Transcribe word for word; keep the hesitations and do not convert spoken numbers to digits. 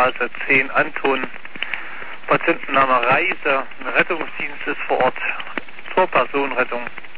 Lufthansa zehn Anton. Patientenname Reise, ein Rettungsdienst ist vor Ort zur Personenrettung.